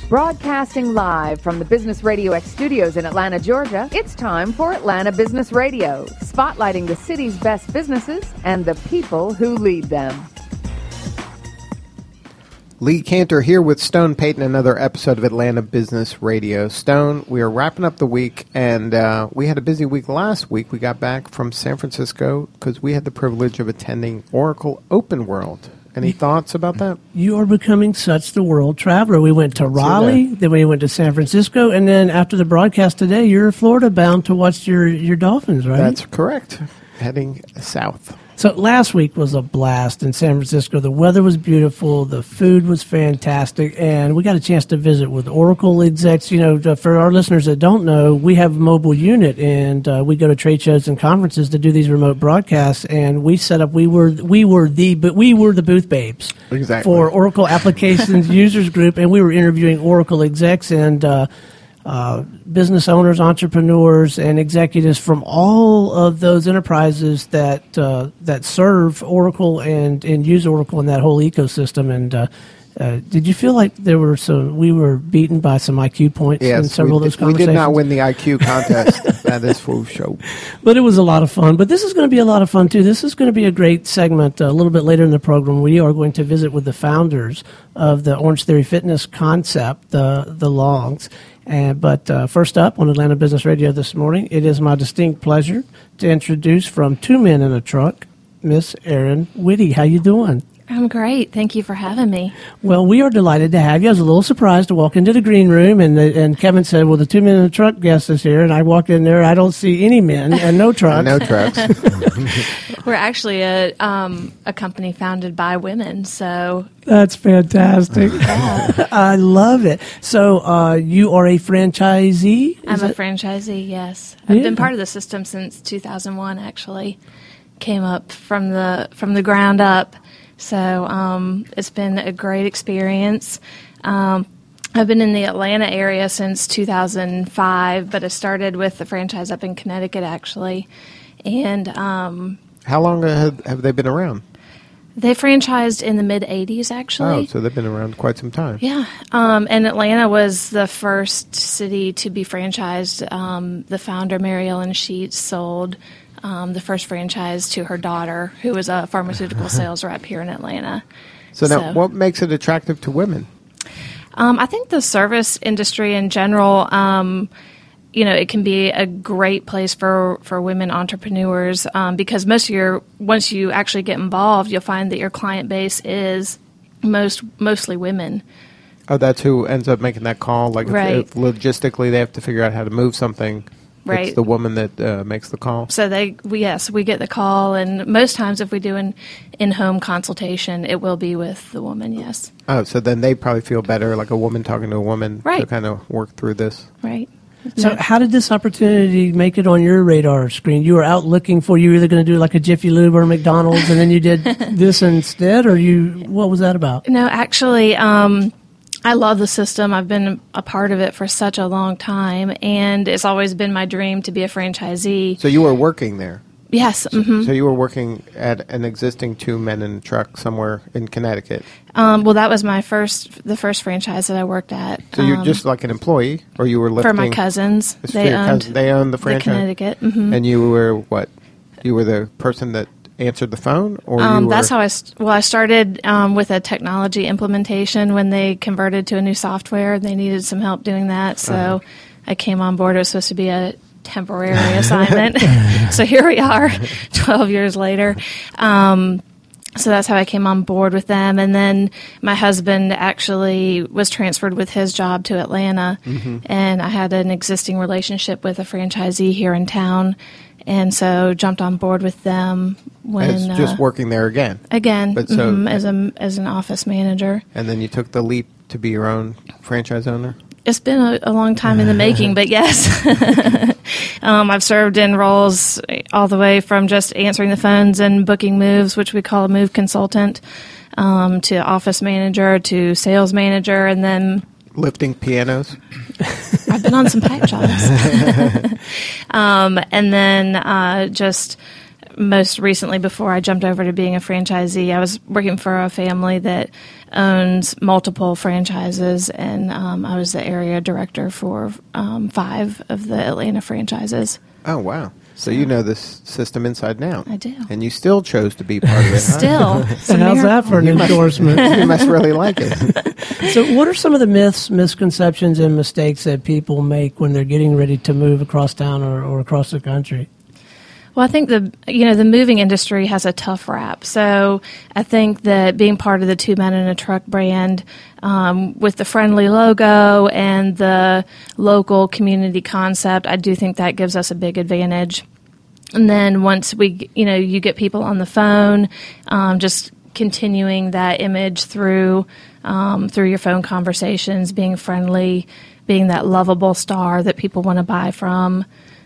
Broadcasting live from the Business Radio X studios in Atlanta, Georgia, it's time for Atlanta Business Radio, spotlighting the city's best businesses and the people who lead them. Lee Cantor here with Stone Payton, another episode of Atlanta Business Radio. Stone, we are wrapping up the week, and we had a busy week last week. We got back from San Francisco because we had the privilege of attending Oracle Open World. Any thoughts about that? You are becoming such the world traveler. We went to Raleigh, then we went to San Francisco, and then after the broadcast today, you're Florida bound to watch your Dolphins, right? That's correct. Heading south. So last week was a blast in San Francisco. The weather was beautiful. The food was fantastic. And we got a chance to visit with Oracle execs. You know, for our listeners that don't know, we have a mobile unit, and we go to trade shows and conferences to do these remote broadcasts. And we set up, we were the booth babes. Exactly. For Oracle Applications Users Group. And we were interviewing Oracle execs and business owners, entrepreneurs, and executives from all of those enterprises that serve Oracle and use Oracle in that whole ecosystem. And did you feel like we were beaten by some IQ points in several of those conversations? We did not win the IQ contest. That is for sure. But it was a lot of fun. But this is going to be a lot of fun, too. This is going to be a great segment a little bit later in the program. We are going to visit with the founders of the Orange Theory Fitness concept, the Longs. But first up on Atlanta Business Radio this morning, it is my distinct pleasure to introduce from Two Men in a Truck, Miss Erin Whitty. How you doing? I'm great. Thank you for having me. Well, we are delighted to have you. I was a little surprised to walk into the green room, and Kevin said, well, the Two Men in a Truck guest is here, and I walked in there. I don't see any men and no trucks. No trucks. We're actually a company founded by women, so... That's fantastic. Yeah. I love it. So you are a franchisee? I'm a franchisee, yes. I've been part of the system since 2001, actually. Came up from the ground up. So it's been a great experience. I've been in the Atlanta area since 2005, but I started with the franchise up in Connecticut, actually. And how long have they been around? They franchised in the mid-'80s, actually. Oh, so they've been around quite some time. Yeah. And Atlanta was the first city to be franchised. The founder, Mary Ellen Sheets, sold the first franchise to her daughter, who was a pharmaceutical sales rep here in Atlanta. So now, what makes it attractive to women? I think the service industry in general, it can be a great place for women entrepreneurs because once you actually get involved, you'll find that your client base is mostly women. Oh, that's who ends up making that call? Like right. if logistically they have to figure out how to move something. Right. It's the woman that makes the call. So we get the call, and most times if we do an in-home consultation, it will be with the woman, yes. Oh, so then they probably feel better, like a woman talking to a woman to kind of work through this. Right. So how did this opportunity make it on your radar screen? You were out looking for, you were either going to do like a Jiffy Lube or McDonald's, and then you did this instead, or what was that about? No, actually, I love the system. I've been a part of it for such a long time, and it's always been my dream to be a franchisee. So you were working there? Yes. Mm-hmm. So you were working at an existing Two Men in a Truck somewhere in Connecticut? Well, that was the first franchise that I worked at. So you're just like an employee, or you were lifting? For my cousins. They owned the franchise? The Connecticut. Mm-hmm. And you were what? You were the person that answered the phone, or that's how I started with a technology implementation when they converted to a new software. They needed some help doing that, so I came on board. It was supposed to be a temporary assignment. So here we are 12 years later. So that's how I came on board with them. And then my husband actually was transferred with his job to Atlanta, and I had an existing relationship with a franchisee here in town, and so jumped on board with them when as just working there again. But so as an office manager. And then you took the leap to be your own franchise owner. It's been a long time in the making, but yes. I've served in roles all the way from just answering the phones and booking moves, which we call a move consultant, to office manager, to sales manager, and then... Lifting pianos? I've been on some pack jobs. And then just most recently, before I jumped over to being a franchisee, I was working for a family that owns multiple franchises, and I was the area director for 5 of the Atlanta franchises. Oh, wow. So you know this system inside and out. I do. And you still chose to be part of it, huh? Still. So how's that for an endorsement? You must really like it. So what are some of the myths, misconceptions, and mistakes that people make when they're getting ready to move across town or across the country? Well, I think the moving industry has a tough rap. So I think that being part of the Two Men and a Truck brand, with the friendly logo and the local community concept, I do think that gives us a big advantage. And then once you get people on the phone, just continuing that image through your phone conversations, being friendly, being that lovable star that people want to buy from.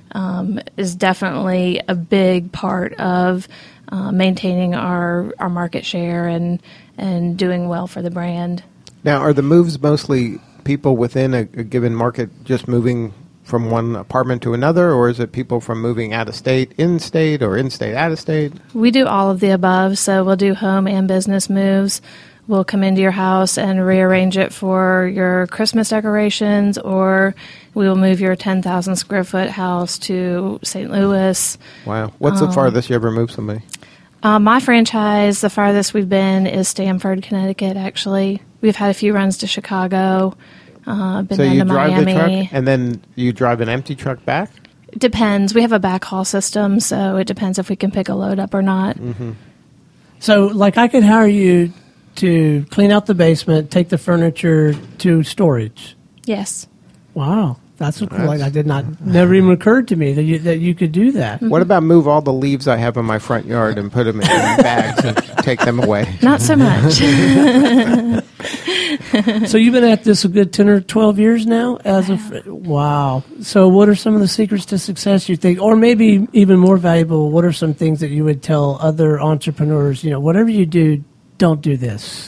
Is definitely a big part of maintaining our market share and doing well for the brand. Now, are the moves mostly people within a given market just moving from one apartment to another, or is it people from moving out of state, in-state, or in-state, out-of-state? We do all of the above, so we'll do home and business moves. We'll come into your house and rearrange it for your Christmas decorations, or we will move your 10,000 square foot house to St. Louis. Wow. What's the farthest you ever moved somebody? My franchise, the farthest we've been is Stamford, Connecticut, actually. We've had a few runs to Chicago, been So down you to drive Miami. the truck, and then you drive an empty truck back? It depends. We have a backhaul system, so it depends if we can pick a load up or not. Mm-hmm. So, like, I could hire you to clean out the basement, take the furniture to storage. Yes. Wow, that's cool. Like, never even occurred to me that you could do that. What about move all the leaves I have in my front yard and put them in bags and take them away? Not so much. So you've been at this a good 10 or 12 years now? Wow. So what are some of the secrets to success you think? Or maybe even more valuable, what are some things that you would tell other entrepreneurs, whatever you do, don't do this?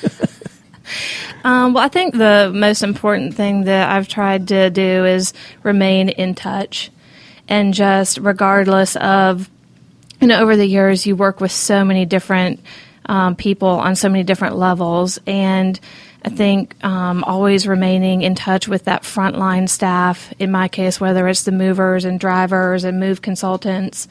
Well, I think the most important thing that I've tried to do is remain in touch. And just regardless of, over the years, you work with so many different people on so many different levels. And I think always remaining in touch with that frontline staff, in my case, whether it's the movers and drivers and move consultants,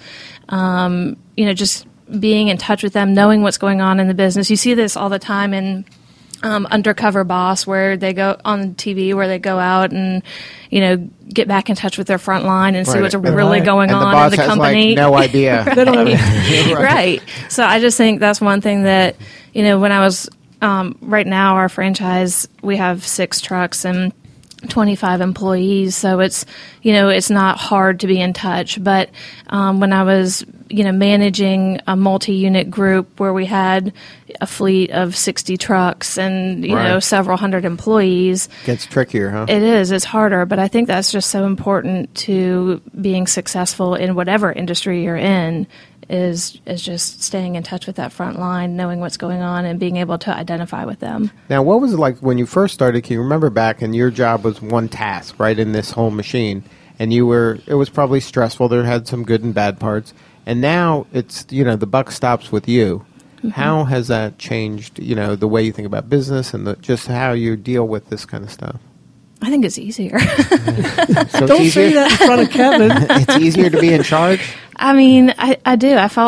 just being in touch with them, knowing what's going on in the business. You see this all the time in Undercover Boss, where they go on TV, where they go out and, get back in touch with their front line and see what's really going on in the company. The boss has, no idea. Right. So I just think that's one thing that, when I was, right now, our franchise, we have 6 trucks and 25 employees, so it's not hard to be in touch. But when I was managing a multi-unit group where we had a fleet of 60 trucks and several hundred employees, gets trickier, huh? It is. It's harder, but I think that's just so important to being successful in whatever industry you're in. Is just staying in touch with that front line, knowing what's going on, and being able to identify with them. Now, what was it like when you first started? Can you remember back, and your job was one task, right, in this whole machine, and it was probably stressful. There had some good and bad parts, and now it's, the buck stops with you. Mm-hmm. How has that changed, the way you think about business and just how you deal with this kind of stuff? I think it's easier. So Don't say that in front of Kevin. It's easier to be in charge? I mean, I do. I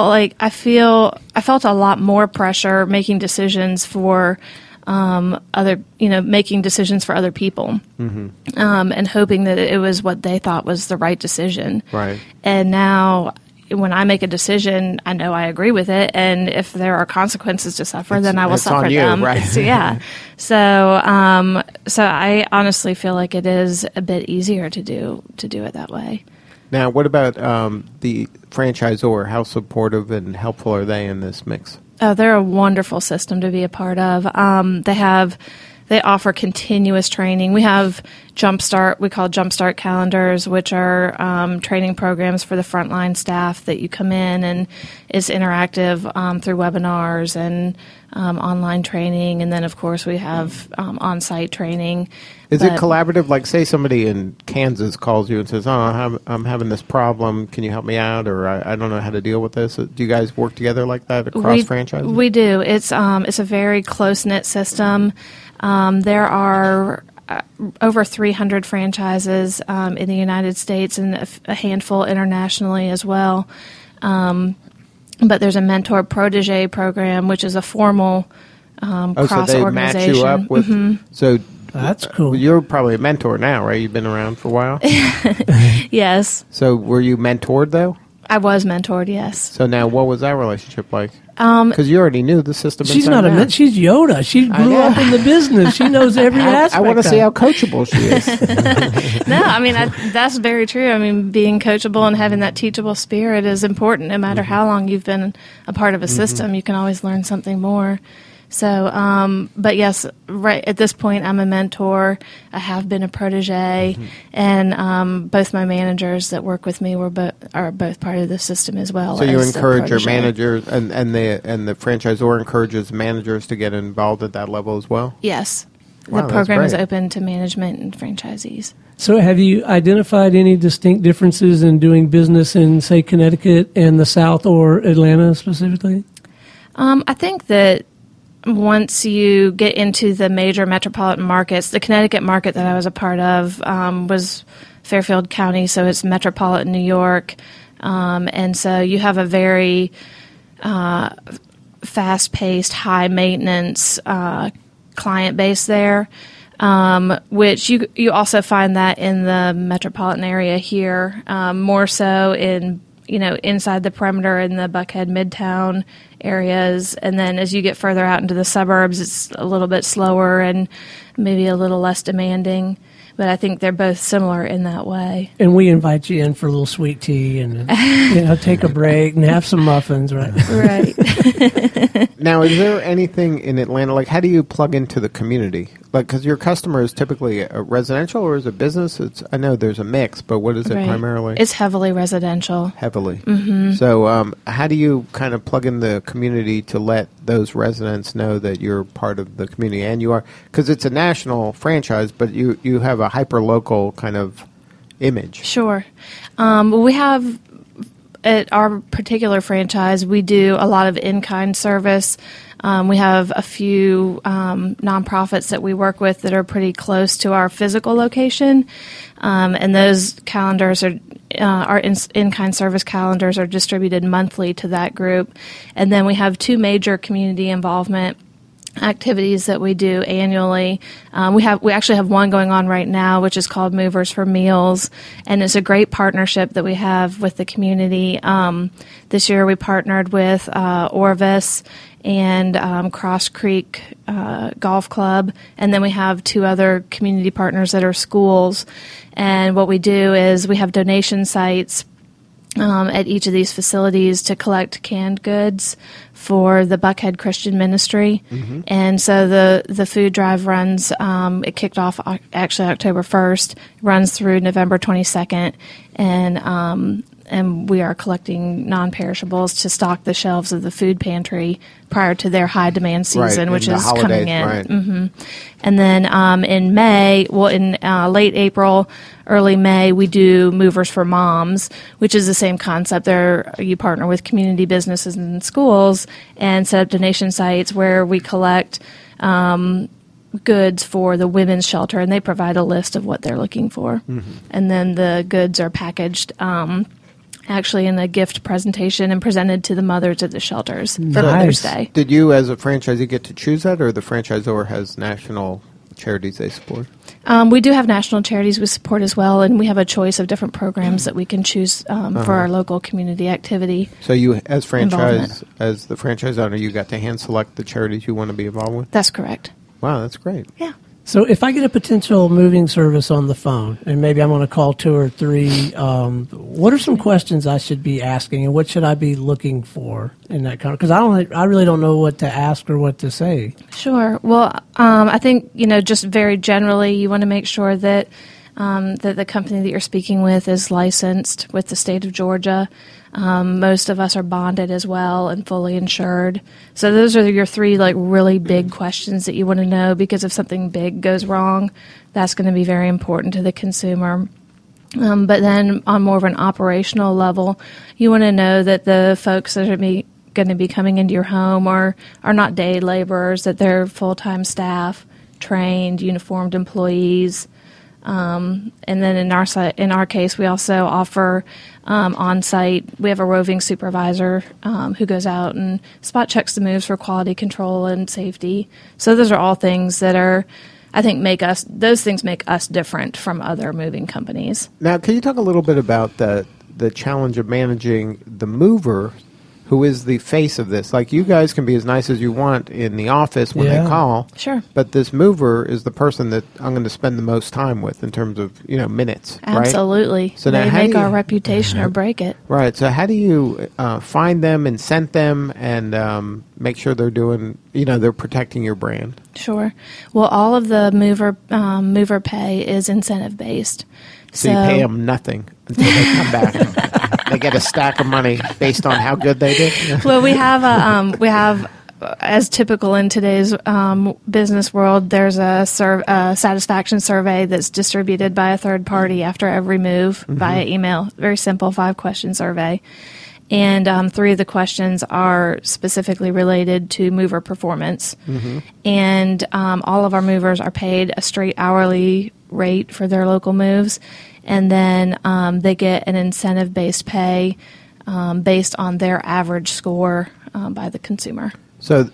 felt a lot more pressure making decisions for making decisions for other people, mm-hmm. And hoping that it was what they thought was the right decision. Right. And now, when I make a decision, I know I agree with it, and if there are consequences to suffer, then I will suffer on you, them. Right. So I honestly feel like it is a bit easier to do it that way. Now, what about the franchisor? How supportive and helpful are they in this mix? Oh, they're a wonderful system to be a part of. They have they offer continuous training. We have Jumpstart, we call Jumpstart calendars, which are training programs for the frontline staff that you come in, and it's interactive through webinars and online training. And then, of course, we have on-site training. Is it collaborative? Like, say somebody in Kansas calls you and says, I'm having this problem. Can you help me out? Or I don't know how to deal with this. Do you guys work together like that across franchises? We do. It's a very close-knit system. There are over 300 franchises in the United States and a handful internationally as well. But there's a mentor-protege program, which is a formal cross-organization. So they match you up with... Mm-hmm. So that's cool. You're probably a mentor now, right? You've been around for a while? Yes. So were you mentored, though? I was mentored, yes. So now, what was that relationship like? Because you already knew the system. She's not a mentor. She's Yoda. She grew up in the business. She knows every aspect. I want to see how coachable she is. No, I mean, that's very true. I mean, being coachable and having that teachable spirit is important. No matter how long you've been a part of a system, you can always learn something more. So, but yes, right at this point, I'm a mentor. I have been a protege, and both my managers that work with me are both part of the system as well. So you encourage your managers, and the franchisor encourages managers to get involved at that level as well? Yes. Wow, the program is open to management and franchisees. So have you identified any distinct differences in doing business in, say, Connecticut and the South or Atlanta specifically? I think that once you get into the major metropolitan markets, the Connecticut market that I was a part of was Fairfield County, so it's metropolitan New York. And so you have a very fast-paced, high-maintenance client base there, which you also find that in the metropolitan area here, more so in inside the perimeter in the Buckhead Midtown areas. And then as you get further out into the suburbs, it's a little bit slower and maybe a little less demanding. But I think they're both similar in that way. And we invite you in for a little sweet tea and take a break and have some muffins, right? Right. Now, is there anything in Atlanta, like how do you plug into the community? Like, because your customer is typically a residential or is it business? I know there's a mix, but what is it primarily? It's heavily residential. Heavily. Mm-hmm. So how do you kind of plug in the community to let those residents know that you're part of the community? And you are, because it's a national franchise, but you have a hyper-local kind of image. Sure. We have, at our particular franchise, we do a lot of in-kind service. We have a few nonprofits that we work with that are pretty close to our physical location, and those calendars our in-kind service calendars are distributed monthly to that group. And then we have two major community involvement activities that we do annually. We actually have one going on right now, which is called Movers for Meals, and it's a great partnership that we have with the community. This year we partnered with Orvis and Cross Creek Golf Club, and then we have two other community partners that are schools. And what we do is we have donation sites at each of these facilities to collect canned goods for the Buckhead Christian Ministry. Mm-hmm. And so the food drive runs, it kicked off actually October 1st, runs through November 22nd, and we are collecting non-perishables to stock the shelves of the food pantry prior to their high demand season, which is holidays, coming in. Right. Mm-hmm. And then in May, in late April, early May, we do Movers for Moms, which is the same concept. There, you partner with community businesses and schools and set up donation sites where we collect goods for the women's shelter, and they provide a list of what they're looking for. Mm-hmm. And then the goods are packaged actually in a gift presentation and presented to the mothers at the shelters for Mother's Day. Did you, as a franchisee, get to choose that, or the franchisor has national charities they support? We do have national charities we support as well, and we have a choice of different programs that we can choose for our local community activity. So you, as as the franchise owner, you got to hand select the charities you want to be involved with? That's correct. Wow, that's great. Yeah. So if I get a potential moving service on the phone, and maybe I'm going to call 2 or 3, what are some questions I should be asking, and what should I be looking for in that kind? Because I really don't know what to ask or what to say. Sure. Well, I think, just very generally, you want to make sure that that the company that you're speaking with is licensed with the state of Georgia. Most of us are bonded as well and fully insured. So those are your 3 really big questions that you want to know, because if something big goes wrong, that's going to be very important to the consumer. But then on more of an operational level, you want to know that the folks that are going to be coming into your home are not day laborers, that they're full-time staff, trained, uniformed employees. And then in our case, we also offer on-site. We have a roving supervisor who goes out and spot checks the moves for quality control and safety. So those are all things that I think make us different from other moving companies. Now, can you talk a little bit about the challenge of managing the mover, who is the face of this? Like, you guys can be as nice as you want in the office when they call. Sure. But this mover is the person that I'm going to spend the most time with in terms of, minutes, Absolutely. Right? So they make our reputation or break it. Right. So how do you find them, incent them, and make sure they're doing, they're protecting your brand? Sure. Well, all of the mover pay is incentive-based. So you pay them nothing until they come back. They get a stack of money based on how good they did. Well, we have as typical in today's business world, there's a satisfaction survey that's distributed by a third party after every move via email. Very simple 5-question survey. And 3 of the questions are specifically related to mover performance. And all of our movers are paid a straight hourly rate for their local moves. And then they get an incentive-based pay based on their average score by the consumer. So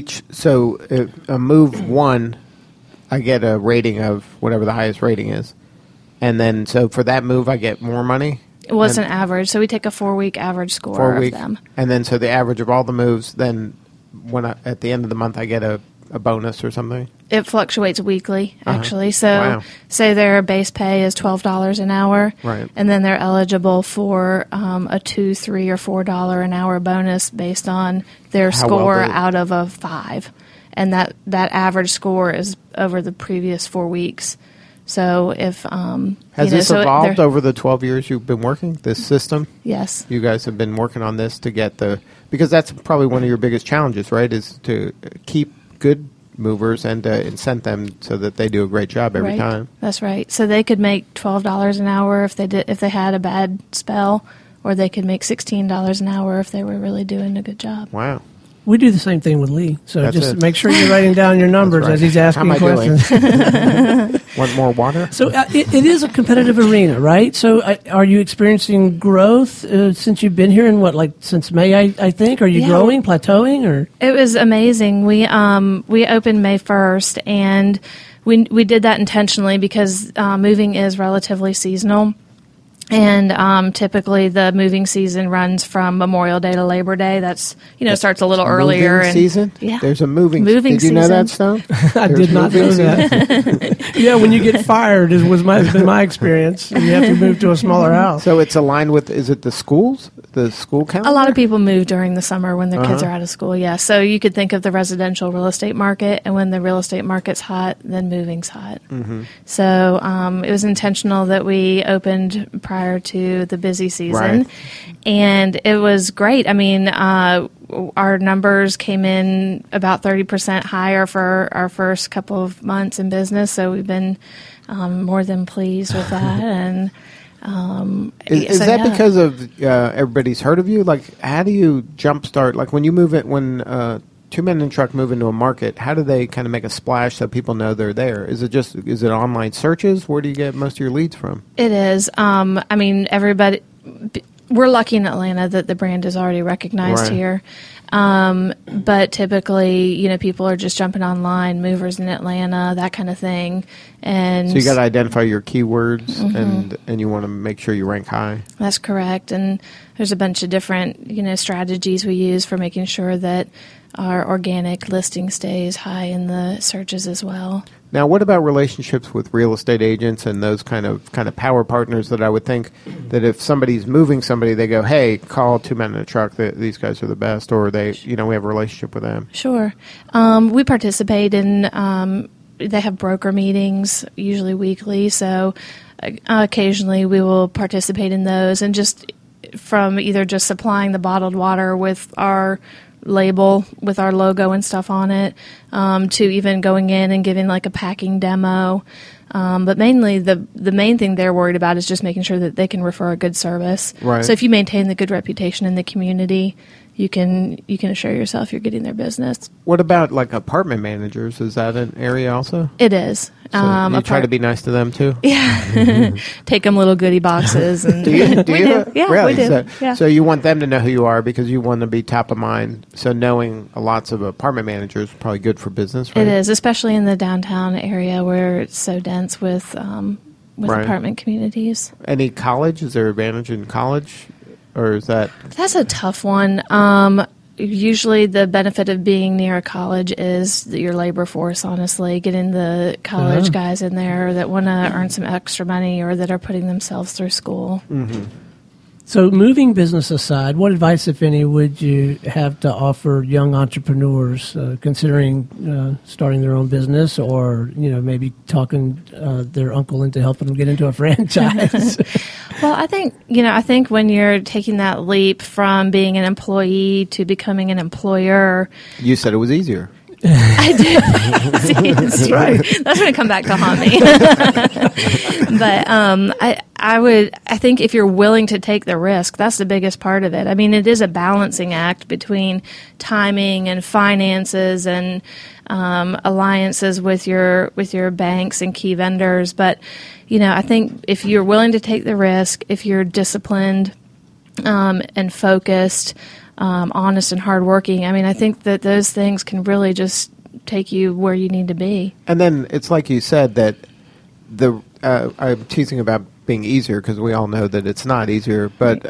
a move 1, I get a rating of whatever the highest rating is. And then, so for that move, I get more money? Well, it's an average, so we take a 4-week average score of them. And then, so the average of all the moves, then at the end of the month, I get a bonus or something? It fluctuates weekly, actually. So say their base pay is $12 an hour, right, and then they're eligible for a $2, $3, or $4 an hour bonus based on their score out of a 5. And that average score is over the previous 4 weeks. So if has this evolved over the 12 years you've been working this system? Yes, you guys have been working on this to get because that's probably one of your biggest challenges, right? Is to keep good movers and to incent them so that they do a great job every time. That's right. So they could make $12 an hour if they had a bad spell, or they could make $16 an hour if they were really doing a good job. Wow. We do the same thing with Lee. So make sure you're writing down your numbers as he's asking questions. Want more water? So it is a competitive arena, right? So are you experiencing growth since you've been here since May, I think? Are you growing, plateauing, or? It was amazing. We opened May 1st, and we did that intentionally because moving is relatively seasonal. And typically the moving season runs from Memorial Day to Labor Day. That's, starts a little earlier. Moving season? Yeah. There's a moving season. Did you know that, Stone? I did not know that. Yeah, when you get fired has been my experience. And you have to move to a smaller house. So it's aligned with, is it the schools? The school calendar? A lot of people move during the summer when their kids are out of school, yeah. So you could think of the residential real estate market, and when the real estate market's hot, then moving's hot. So it was intentional that we opened prior to the busy season, and it was great. I mean, our numbers came in about 30% higher for our first couple of months in business, so we've been more than pleased with that. And is that because of everybody's heard of you? Like, how do you jumpstart? Like, when you move it, when 2 Men and a Truck move into a market, how do they kind of make a splash so people know they're there? Is it online searches? Where do you get most of your leads from? It is. I mean, everybody. We're lucky in Atlanta that the brand is already recognized here. But typically, people are just jumping online, movers in Atlanta, that kind of thing. And so you got to identify your keywords, and you want to make sure you rank high. That's correct. And there's a bunch of different, strategies we use for making sure that our organic listing stays high in the searches as well. Now, what about relationships with real estate agents and those kind of power partners that I would think that if somebody's moving somebody, they go, hey, call Two Men in a Truck. These guys are the best, or we have a relationship with them. Sure. We participate in, they have broker meetings, usually weekly, so occasionally we will participate in those, and just from either just supplying the bottled water with our label with our logo and stuff on it, to even going in and giving like a packing demo. But mainly the main thing they're worried about is just making sure that they can refer a good service. Right. So if you maintain the good reputation in the community, you can assure yourself you're getting their business. What about like apartment managers? Is that an area also? It is. So you try to be nice to them too? Yeah. Take them little goodie boxes. And do you? Yeah, really? we do. So you want them to know who you are because you want to be top of mind. So knowing lots of apartment managers is probably good for business, right? It is, especially in the downtown area where it's so dense with Right. apartment communities. Any college? Is there advantage in college? Or is that... That's a tough one. Usually the benefit of being near a college is your labor force, honestly, getting the college guys in there that want to earn some extra money or that are putting themselves through school. Mm-hmm. So moving business aside, what advice, if any, would you have to offer young entrepreneurs considering starting their own business, or maybe talking their uncle into helping them get into a franchise? Well, I think when you're taking that leap from being an employee to becoming an employer, You said it was easier. I did. See, that's right. That's going to come back to haunt me. But I think if you're willing to take the risk, that's the biggest part of it. I mean, it is a balancing act between timing and finances and alliances with your banks and key vendors. But I think if you're willing to take the risk, if you're disciplined and focused, honest and hardworking, I mean, I think that those things can really just take you where you need to be. And then it's like you said that I'm teasing about being easier because we all know that it's not easier, but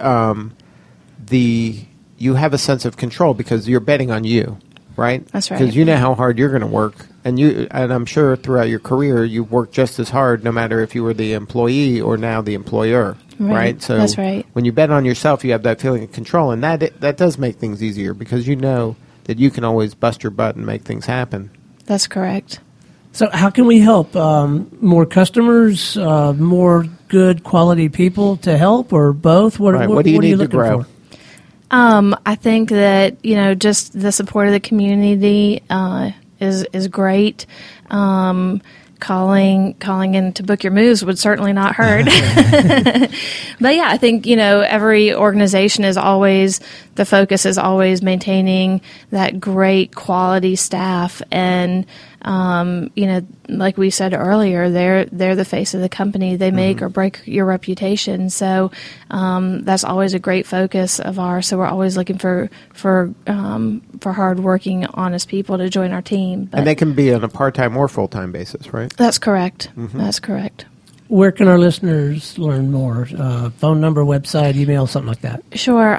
you have a sense of control because you're betting on you, right? That's right. Because you know how hard you're going to work, and I'm sure throughout your career you've worked just as hard, no matter if you were the employee or now the employer. Right. So that's right. When you bet on yourself, you have that feeling of control, and that does make things easier because you know that you can always bust your butt and make things happen. That's correct. So how can we help? More customers, more good quality people to help, or both? What do you need to looking grow? for? I think that just the support of the community is great. Calling in to book your moves would certainly not hurt. But yeah, I think, every organization is always, the focus is always maintaining that great quality staff. And, like we said earlier, they're the face of the company. They make or break your reputation. So, that's always a great focus of ours. So we're always looking for hardworking, honest people to join our team. But and they can be on a part-time or full-time basis, right? that's correct. That's correct. Where can our listeners learn more? Phone number, website, email, something like that. Sure.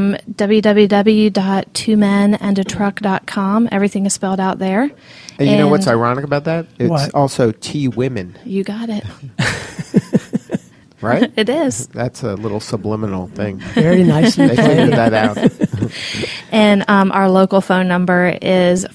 www.twomenandatruck.com. Everything is spelled out there. And you know what's ironic about that? It's What? also T-Women, You got it. right? It is. That's a little subliminal thing. Very nicely They figured played. that out. And our local phone number is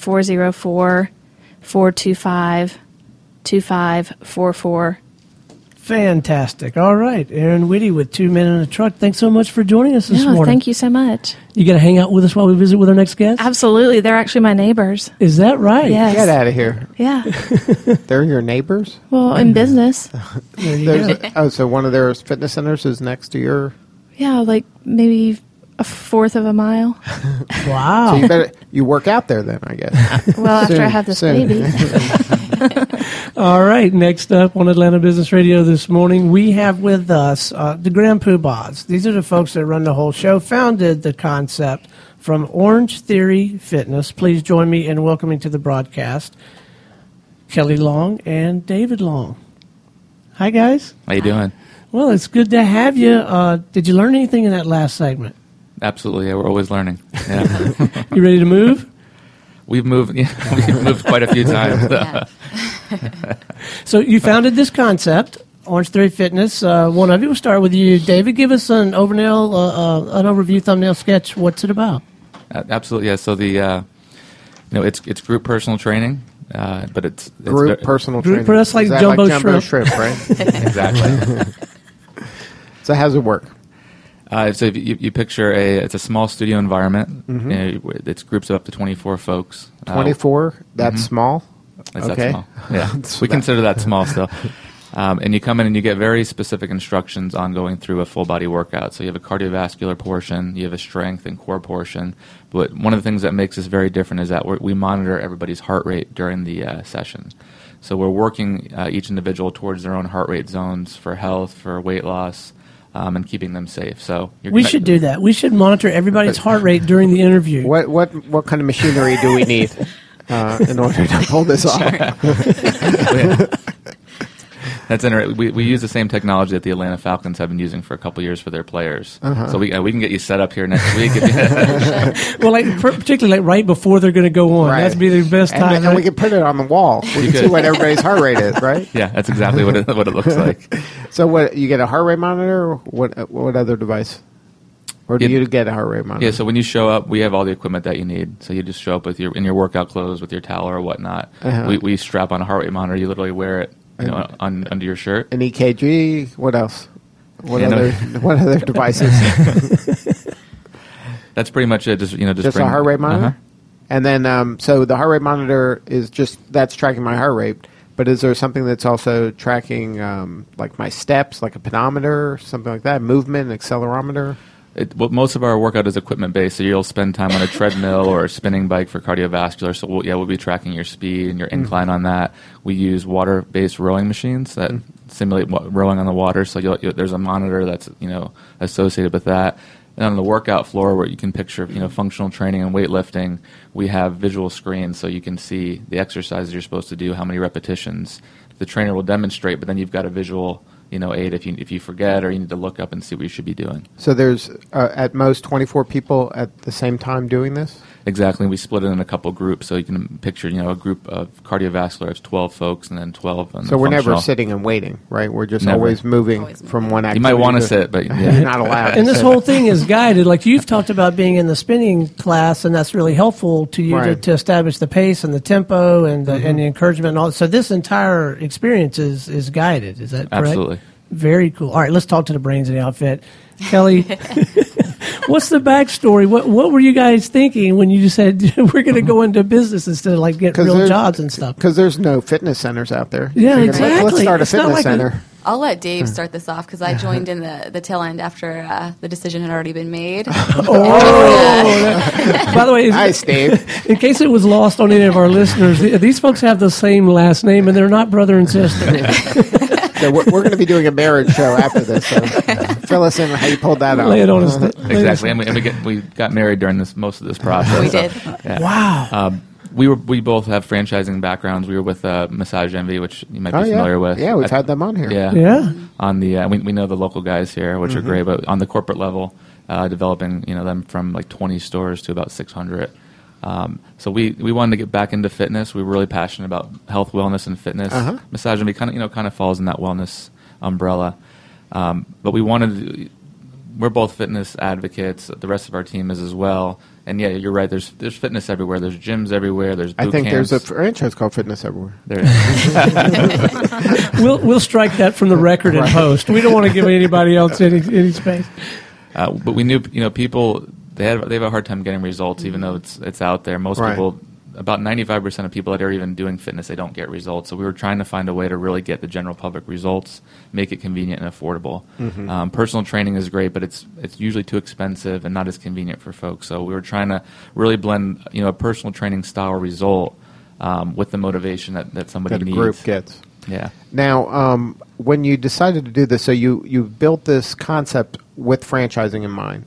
404-425-2544. Fantastic. All right. Aaron Whitty with 2 Men in a Truck. Thanks so much for joining us this No, morning. thank you so much. You going to hang out with us while we visit with our next guest? Absolutely. They're actually my neighbors. Is that right? Yes. Get out of here. Yeah. They're your neighbors? Well, in business. There you go. So one of their fitness centers is next to your... Yeah, like maybe a fourth of a mile. Wow. So you work out there then, I guess. Well, after Soon, I have this soon. baby. All right, next up on Atlanta Business Radio this morning, we have with us the Grand Poobahs. These are the folks that run the whole show, founded the concept from Orange Theory Fitness. Please join me in welcoming to the broadcast Kelly Long and David Long. Hi, guys. How you doing? Well, it's good to have you. Did you learn anything in that last segment? Absolutely. Yeah, we're always learning. Yeah. You ready to move? We've moved. We've moved quite a few times. So you founded this concept, Orange Theory Fitness. One of you. We'll start with you, David. Give us an overview thumbnail sketch. What's it about? Absolutely, yeah. So the it's group personal training, but it's group personal training. That's like jumbo shrimp, right? Exactly. So how's it work? So if you picture it's a small studio environment. Mm-hmm. It's groups of up to 24 folks. 24? That's small? It's okay. that small. Yeah, we consider that small still. And you come in and you get very specific instructions on going through a full body workout. So you have a cardiovascular portion, you have a strength and core portion. But one of the things that makes us very different is that we monitor everybody's heart rate during the session. So we're working each individual towards their own heart rate zones for health, for weight loss, and keeping them safe. So we should do that. We should monitor everybody's heart rate during the interview. What kind of machinery do we need in order to pull this off? That's interesting. We use the same technology that the Atlanta Falcons have been using for a couple years for their players. So we can get you set up here next week. Well, particularly right before they're going to go on. Right. That'd be the best time. And we can put it on the wall. We can see what everybody's heart rate is, right? Yeah, that's exactly what it looks like. So what, you get a heart rate monitor? Or what other device? Or do you get a heart rate monitor? Yeah, so when you show up, we have all the equipment that you need. So you just show up in your workout clothes with your towel or whatnot. We strap on a heart rate monitor. You literally wear it under your shirt. An EKG. What else? What other devices? That's pretty much it. Just a heart rate monitor. And then so the heart rate monitor is that's tracking my heart rate. But is there something that's also tracking like my steps, like a pedometer, something like that, movement, accelerometer? Most of our workout is equipment based, so you'll spend time on a treadmill or a spinning bike for cardiovascular. So we'll be tracking your speed and your incline on that. We use water-based rowing machines that simulate rowing on the water. So there's a monitor that's associated with that. And on the workout floor, where you can picture functional training and weightlifting, we have visual screens so you can see the exercises you're supposed to do, how many repetitions. The trainer will demonstrate, but then you've got a visual aid if you forget or you need to look up and see what you should be doing. So there's at most 24 people at the same time doing this? Exactly. We split it in a couple groups, so you can picture a group of cardiovascular, it's 12 folks, and then 12 on So we're functional. never sitting and waiting, right? We're just always moving from one activity. You might want to sit, but you're not allowed. And this whole thing is guided. Like you've talked about being in the spinning class, and that's really helpful to you to establish the pace and the tempo and the encouragement and all. So this entire experience is guided. Is that correct? Absolutely. Very cool. All right, let's talk to the brains of the outfit. Kelly, what's the backstory? What were you guys thinking when you said we're going to go into business instead of get real jobs and stuff? Because there's no fitness centers out there. Yeah, exactly. Let's start a fitness center. I'll let Dave start this off because I joined in the tail end after the decision had already been made. By the way, nice, Dave. In case it was lost on any of our listeners, these folks have the same last name and they're not brother and sister. So we're going to be doing a marriage show after this. So fill us in how you pulled that off. Lay it on us. Exactly, and we got married during most of this process. We did. Yeah. Wow. We both have franchising backgrounds. We were with Massage Envy, which you might be familiar with. Yeah, we've had them on here. Yeah. On the we know the local guys here, which are great. But on the corporate level, developing them from like 20 stores to about 600. So we wanted to get back into fitness. We were really passionate about health, wellness, and fitness. Massage Envy kind of falls in that wellness umbrella. But we're both fitness advocates. The rest of our team is as well. And yeah, you're right. There's fitness everywhere. There's gyms everywhere. There's boot camps. There's a franchise called Fitness Everywhere. We'll strike that from the record in post. We don't want to give anybody else any space. But we knew people they have a hard time getting results, even though it's out there. Most people, about 95% of people that are even doing fitness, they don't get results. So we were trying to find a way to really get the general public results, make it convenient and affordable. Personal training is great, but it's usually too expensive and not as convenient for folks. So we were trying to really blend a personal training style result with the motivation that somebody needs. That a group gets. Yeah. Now, when you decided to do this, so you built this concept with franchising in mind.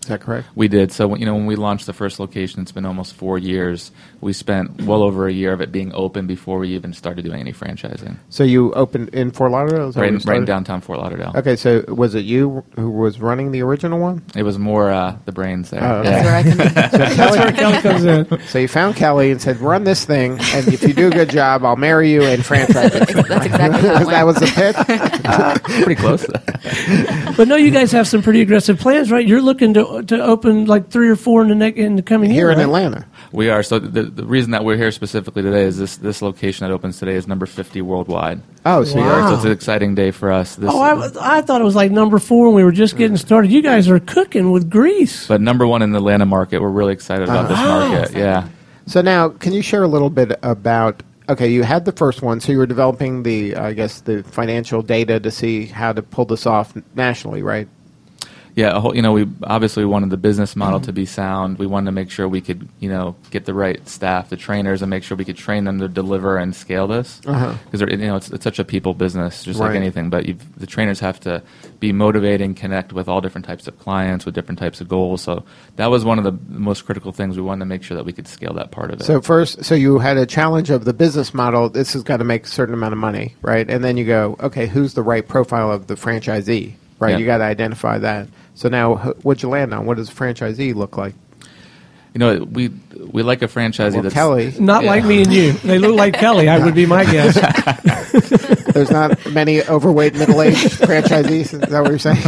Is that correct? We did. So, when we launched the first location, it's been almost 4 years. We spent well over a year of it being open before we even started doing any franchising. So you opened in Fort Lauderdale? Is that where you Right in started? downtown Fort Lauderdale. Okay, so was it you who was running the original one? It was more the brains there. Oh, okay. That's where I can. That's where Kelly comes in. So you found Kelly and said, run this thing, and if you do a good job, I'll marry you and franchise it. That's exactly how it That went. was the pitch? Pretty close. But no, you guys have some pretty aggressive plans, right? You're looking to open like 3 or 4 in the coming year, Here in right? Atlanta. We are. So the reason that we're here specifically today is this location that opens today is number 50 worldwide. Oh, so Wow. So it's an exciting day for us. I thought it was like number 4 when we were just getting started. You guys are cooking with grease. But number 1 in the Atlanta market. We're really excited about this market. Yeah. So now, can you share a little bit about, okay, you had the first one, so you were developing the financial data to see how to pull this off nationally, right? Yeah, we obviously wanted the business model to be sound. We wanted to make sure we could, get the right staff, the trainers, and make sure we could train them to deliver and scale this. Because it's such a people business, just like Right. anything. But the trainers have to be motivating, connect with all different types of clients with different types of goals. So that was one of the most critical things. We wanted to make sure that we could scale that part of it. So you had a challenge of the business model. This has got to make a certain amount of money, right? And then you go, okay, who's the right profile of the franchisee, right? Yeah. You got to identify that. So now, what'd you land on? What does a franchisee look like? We like a franchisee Well, that's Kelly, Not like me and you. They look like Kelly, I would be my guess. there's not many overweight, middle-aged franchisees. Is that what you're saying?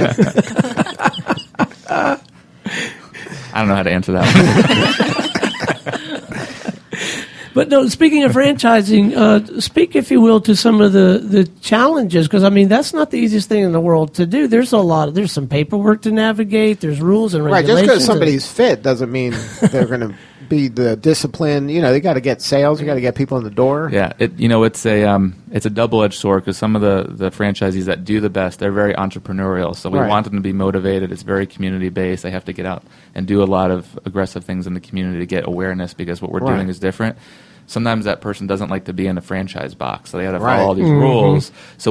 I don't know how to answer that one. But no, speaking of franchising, speak, if you will, to some of the challenges, because, I mean, that's not the easiest thing in the world to do. There's some paperwork to navigate, there's rules and Right, regulations. just because somebody's fit doesn't mean they're going to be the discipline. They got to get sales. You got to get people in the door. Yeah, it's a double-edged sword because some of the franchisees that do the best, they're very entrepreneurial. So we Right. want them to be motivated. It's very community-based. They have to get out and do a lot of aggressive things in the community to get awareness because what we're Right. doing is different. Sometimes that person doesn't like to be in the franchise box, so they have to follow Right. all these rules. So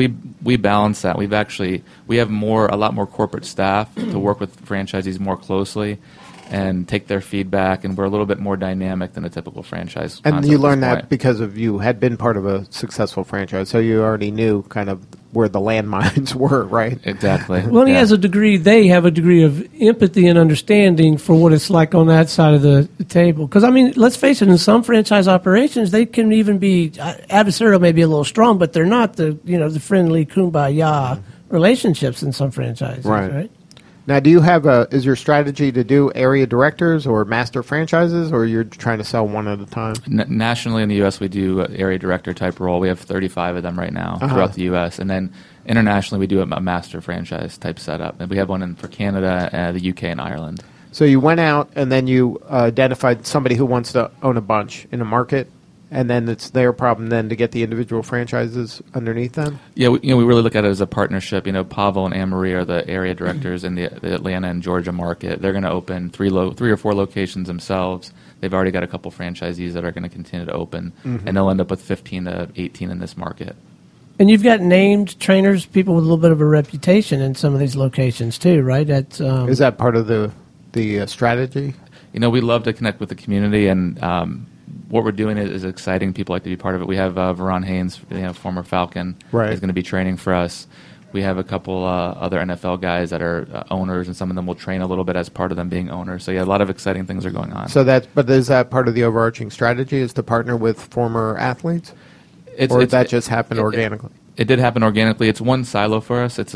we balance that. We have a lot more corporate staff to work with franchisees more closely and take their feedback, and we're a little bit more dynamic than a typical franchise. And concept you at learned this that point. because of you had been part of a successful franchise, so you already knew kind of where the landmines were, right? Exactly. Well, he Yeah. has they have a degree of empathy and understanding for what it's like on that side of the table. Because, I mean, let's face it, in some franchise operations, they can even be, adversarial may be a little strong, but they're not the friendly kumbaya relationships in some franchises, right? Now, do you have is your strategy to do area directors or master franchises, or you're trying to sell one at a time? Nationally in the U.S., we do an area director type role. We have 35 of them right now throughout the U.S. And then internationally, we do a master franchise type setup. And we have one for Canada, the U.K., and Ireland. So you went out and then you identified somebody who wants to own a bunch in a market, and then it's their problem then to get the individual franchises underneath them? Yeah, we really look at it as a partnership. Pavel and Anne-Marie are the area directors in the Atlanta and Georgia market. They're going to open 3 or 4 locations themselves. They've already got a couple franchisees that are going to continue to open, and they'll end up with 15 to 18 in this market. And you've got named trainers, people with a little bit of a reputation in some of these locations too, right? That's, Is that part of the strategy? We love to connect with the community, and what we're doing is exciting. People like to be part of it. We have Veron Haynes, former Falcon, Right. is going to be training for us. We have a couple other NFL guys that are owners, and some of them will train a little bit as part of them being owners. So yeah, a lot of exciting things are going on. So but is that part of the overarching strategy, is to partner with former athletes? Or did that just happen organically? It did happen organically. It's one silo for us. It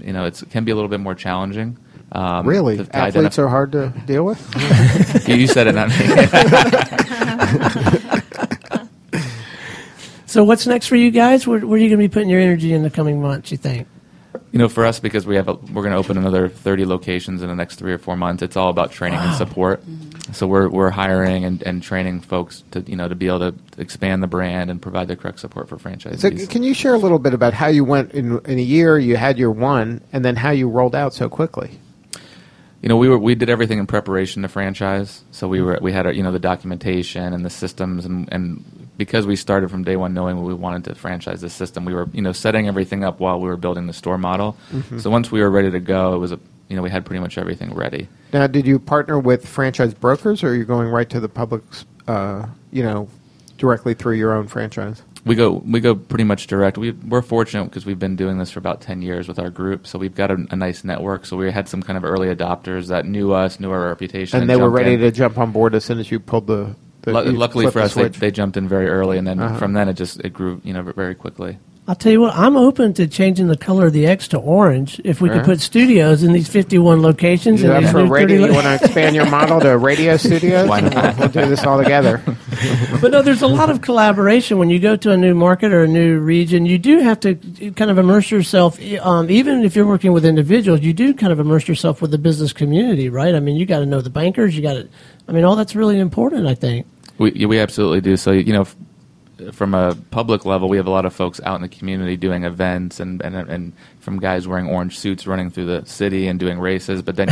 can be a little bit more challenging. Really? to Athletes are hard to deal with? You said it, not me. So what's next for you guys? Where are you going to be putting your energy in the coming months, you think? For us, because we're going to open another 30 locations in the next 3 or 4 months. It's all about training and support. So we're hiring and training folks to to be able to expand the brand and provide the correct support for franchisees. So can you share a little bit about how you went in a year, you had your one, and then how you rolled out so quickly? We did everything in preparation to franchise. So we had the documentation and the systems, and because we started from day one knowing we wanted to franchise the system, we were setting everything up while we were building the store model. So once we were ready to go, it was we had pretty much everything ready. Now, did you partner with franchise brokers, or are you going right to the public, directly through your own franchise? We go pretty much direct. We're fortunate because we've been doing this for about 10 years with our group, so we've got a nice network. So we had some kind of early adopters that knew us, knew our reputation, and they were ready to jump on board as soon as you pulled the luckily for us, switch. they jumped in very early, and then from then it grew very quickly. I'll tell you what, I'm open to changing the color of the X to orange if we could put studios in these 51 locations. You want to expand your model to radio studios? Why not? We'll do this all together. But no, there's a lot of collaboration when you go to a new market or a new region. You do have to kind of immerse yourself, even if you're working with individuals, you do kind of immerse yourself with the business community, right? I mean, you got to know the bankers. All that's really important, I think. We absolutely do. So, from a public level, we have a lot of folks out in the community doing events and from guys wearing orange suits running through the city and doing races. But then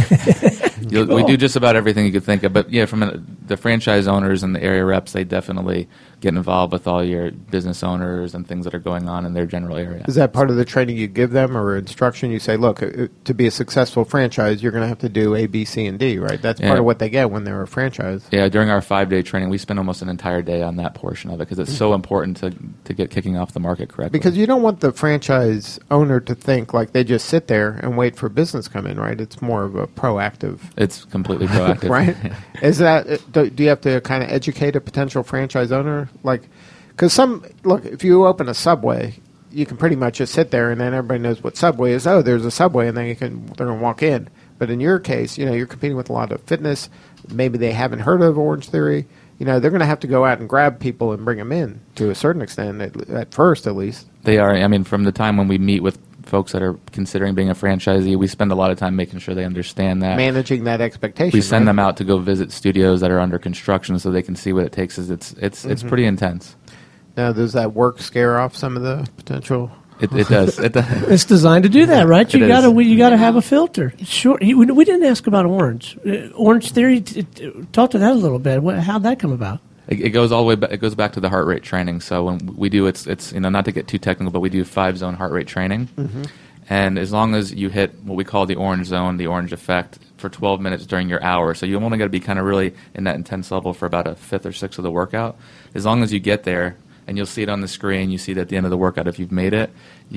we do just about everything you could think of. But from the franchise owners and the area reps, they definitely get involved with all your business owners and things that are going on in their general area. Is that part of the training you give them or instruction? You say, look, to be a successful franchise, you're going to have to do A, B, C, and D, right? That's part of what they get when they're a franchise. Yeah, during our 5-day training, we spend almost an entire day on that portion of it because it's so important to get kicking off the market correctly. Because you don't want the franchise owner to think like they just sit there and wait for business to come in, right? It's more of a proactive. It's completely proactive. Right? Is that, do you have to kind of educate a potential franchise owner? Because if you open a Subway, you can pretty much just sit there and then everybody knows what Subway is. Oh, there's a Subway, and then they're going to walk in. But in your case, you're competing with a lot of fitness. Maybe they haven't heard of Orange Theory. They're going to have to go out and grab people and bring them in to a certain extent, at first at least. They are. From the time when we meet with folks that are considering being a franchisee, we spend a lot of time making sure they understand that. Managing that expectation. We send them out to go visit studios that are under construction so they can see what it takes. It's pretty intense. Now, does that work scare off some of the potential? It does. It's designed to do that, right? You got to have a filter. Sure. We didn't ask about Orange. Orange Theory. Talk to that a little bit. How'd that come about? It goes all the way. It goes back to the heart rate training. So when we do, it's not to get too technical, but we do 5-zone heart rate training. Mm-hmm. And as long as you hit what we call the orange zone, the orange effect, for 12 minutes during your hour, so you only got to be kind of really in that intense level for about a fifth or sixth of the workout. As long as you get there, and you'll see it on the screen, you see it at the end of the workout if you've made it,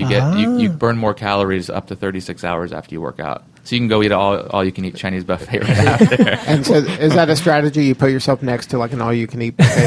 you burn more calories up to 36 hours after you work out. So you can go eat all you can eat Chinese buffet right after. And so is that a strategy? You put yourself next to like an all you can eat buffet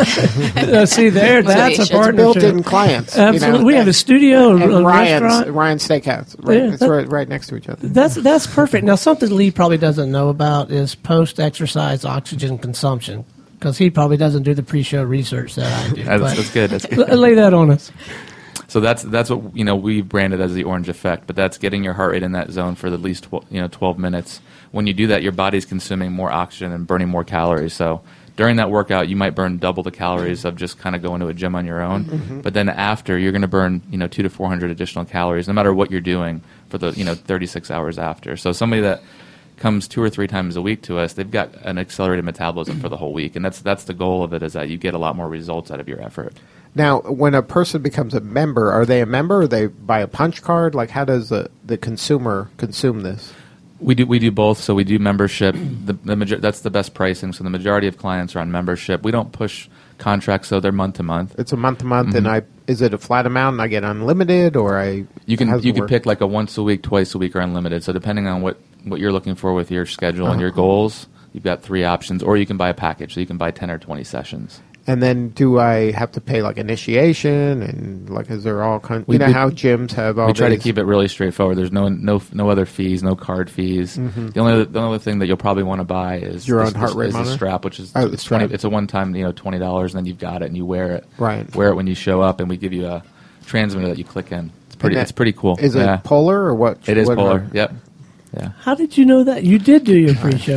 place? See there, that's a partnership. Built-in clients. Absolutely, we have a studio, a restaurant, Ryan's Steakhouse. Right, yeah, it's right next to each other. That's perfect. Now, something Lee probably doesn't know about is post-exercise oxygen consumption, because he probably doesn't do the pre-show research that I do. That's good. That's good. Lay that on us. So that's what we branded as the orange effect, but that's getting your heart rate in that zone for at least 12 minutes. When you do that, your body's consuming more oxygen and burning more calories. So during that workout, you might burn double the calories of just kind of going to a gym on your own. Mm-hmm. But then after, you're going to burn 200 to 400 additional calories, no matter what you're doing for the 36 hours after. So somebody that comes 2 or 3 times a week to us, they've got an accelerated metabolism for the whole week, and that's the goal of it, is that you get a lot more results out of your effort. Now, when a person becomes a member, are they a member, or they buy a punch card? Like, how does the consumer consume this? We do both. So we do membership. That's the best pricing. So the majority of clients are on membership. We don't push contracts, so they're month to month. It's a month to month, mm-hmm. And is it a flat amount and I get unlimited, or you can pick like a once a week, twice a week, or unlimited. So depending on what you're looking for with your schedule and your goals, you've got 3 options, or you can buy a package. So you can buy 10 or 20 sessions. And then do I have to pay like initiation, and like is there all kinds? How gyms have all. We try to keep it really straightforward. There's no other fees, no card fees. Mm-hmm. The only thing that you'll probably want to buy is your own heart rate monitor? A strap, which is it's a one-time $20, and then you've got it and you wear it. Right. Wear it when you show up, and we give you a transmitter that you click in. It's pretty cool. Is it polar or what? It is polar. Yep. Yeah. How did you know that? You did do your pre-show.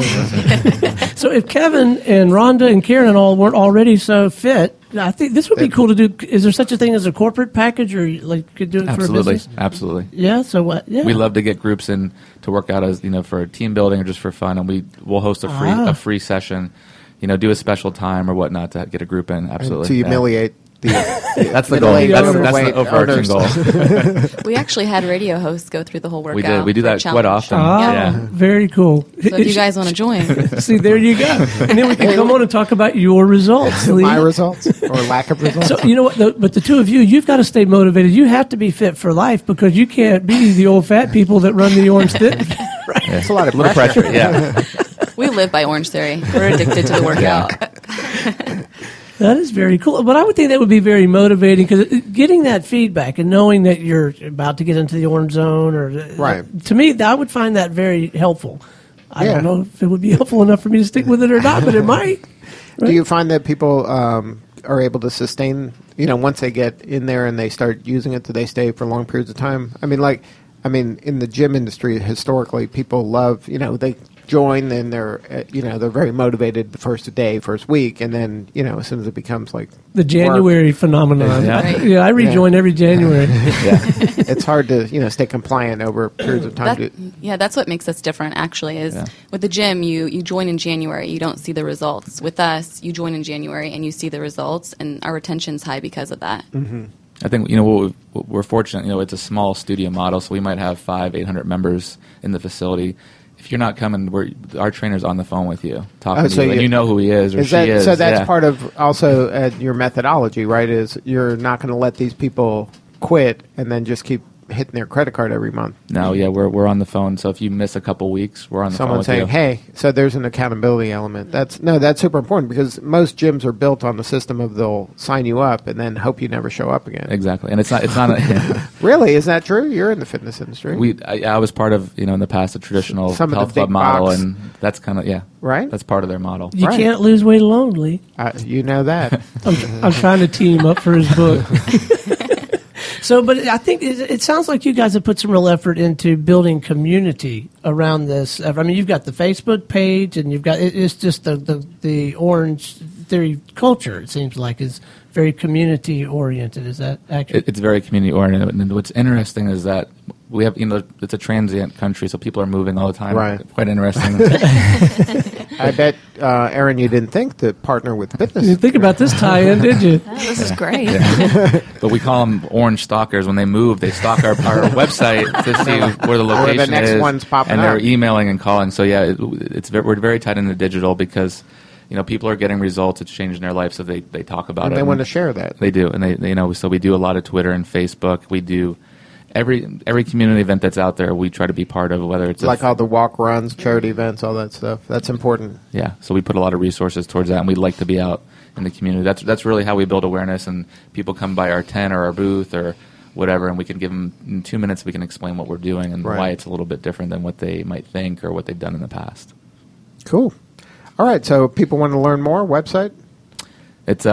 So if Kevin and Rhonda and Karen and all weren't already so fit, I think this would be cool to do. Is there such a thing as a corporate package, or like could do it for a business? Absolutely. Yeah. So what? Yeah. We love to get groups in to work out as for team building or just for fun, and we'll host a free session. Do a special time or whatnot to get a group in. Absolutely. And to humiliate That's the goal. That's the overarching goal. We actually had radio hosts go through the whole workout. We did. We do for a that challenge. quite often. Ah, very cool. So if you guys want to join, See, there you go. And then we can come on and talk about your results. Lee. My results or lack of results. So, you know what? But the two of you, you've got to stay motivated. You have to be fit for life because you can't be the old fat people that run the Orange Theory. Right? It's a lot of little pressure. pressure. Yeah. we live by Orange Theory. We're addicted to the workout. That is very cool. But I would think that would be very motivating because getting that feedback and knowing that you're about to get into the orange zone, or Right. to me, I would find that very helpful. I Yeah. don't know if it would be helpful enough for me to stick with it or not, but it might. Do you find that people are able to sustain, once they get in there and they start using it, do they stay for long periods of time? I mean, in the gym industry, historically, people love, they join and they're very motivated the first day, first week, and then, as soon as it becomes like The January phenomenon. Yeah. Right. Yeah, I rejoin every January. it's hard to, stay compliant over periods of time. That's what makes us different, actually, is Yeah. with the gym, you join in January, you don't see the results. With us, you join in January and you see the results, and our retention's high because of that. Mm-hmm. I think we're fortunate. It's a small studio model, so we might have 500-800 members in the facility. If you're not coming, our trainer's on the phone with you, talking to you, and you know who he is or she is. So that's part of also your methodology, right? Is you're not going to let these people quit and then just keep hitting their credit card every month. No, yeah, we're on the phone. So if you miss a couple weeks, we're on the phone Someone with saying, you. "Hey," so there's an accountability element. That's super important because most gyms are built on the system of they'll sign you up and then hope you never show up again. Exactly, and it's not. Really, is that true? You're in the fitness industry. I was part of in the past a traditional Some of the health club big model, box. and that's kind of Right? That's part of their model. You Right. can't lose weight alone, Lee. You know that. I'm trying to team up for his book. So, but I think it sounds like you guys have put some real effort into building community around this. I mean, you've got the Facebook page, and you've got it's just the Orange Theory culture. It seems like is very community oriented. Is that accurate? It's very community oriented, and what's interesting is that we have it's a transient country, so people are moving all the time. Right. Quite interesting. I bet, Aaron, you didn't think to partner with You fitness. didn't think about this tie-in, did you? Oh, this is great. But we call them orange stalkers. When they move, they stalk our website to see where the location next is, one's popping and they're up. emailing and calling. So yeah, we're very tight into digital because people are getting results. It's changing their life, so they talk about And it. they want to share that. They do, and they so we do a lot of Twitter and Facebook. We do every community event that's out there. We try to be part of, whether it's Like all the walk runs, charity events, all that stuff. That's important. yeah. So we put a lot of resources towards that, and we like to be out in the community. That's really how we build awareness, and people come by our tent or our booth or whatever, and we can give them in 2 minutes. We can explain what we're doing and Right. why it's a little bit different than what they might think or what they've done in the past. Cool. All right, so people want to learn more, website? It's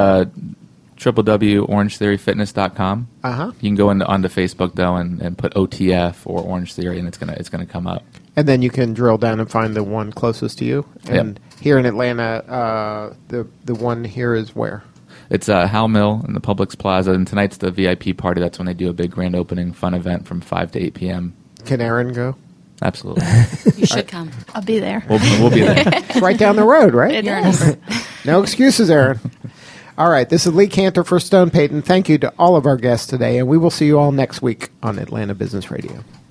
www.orangetheoryfitness.com. Uh-huh. You can go onto Facebook though and put OTF or Orange Theory, and it's gonna come up. And then you can drill down and find the one closest to you. And here in Atlanta, the one here is where? It's Hal Mill in the Publix Plaza, and tonight's the VIP party. That's when they do a big grand opening fun event from 5 to 8 p.m. Can Aaron go? Absolutely. You should come. I'll be there. We'll be there. It's right down the road, right? You're a neighbor. No excuses, Aaron. All right, this is Lee Cantor for Stone Payton. Thank you to all of our guests today, and we will see you all next week on Atlanta Business Radio.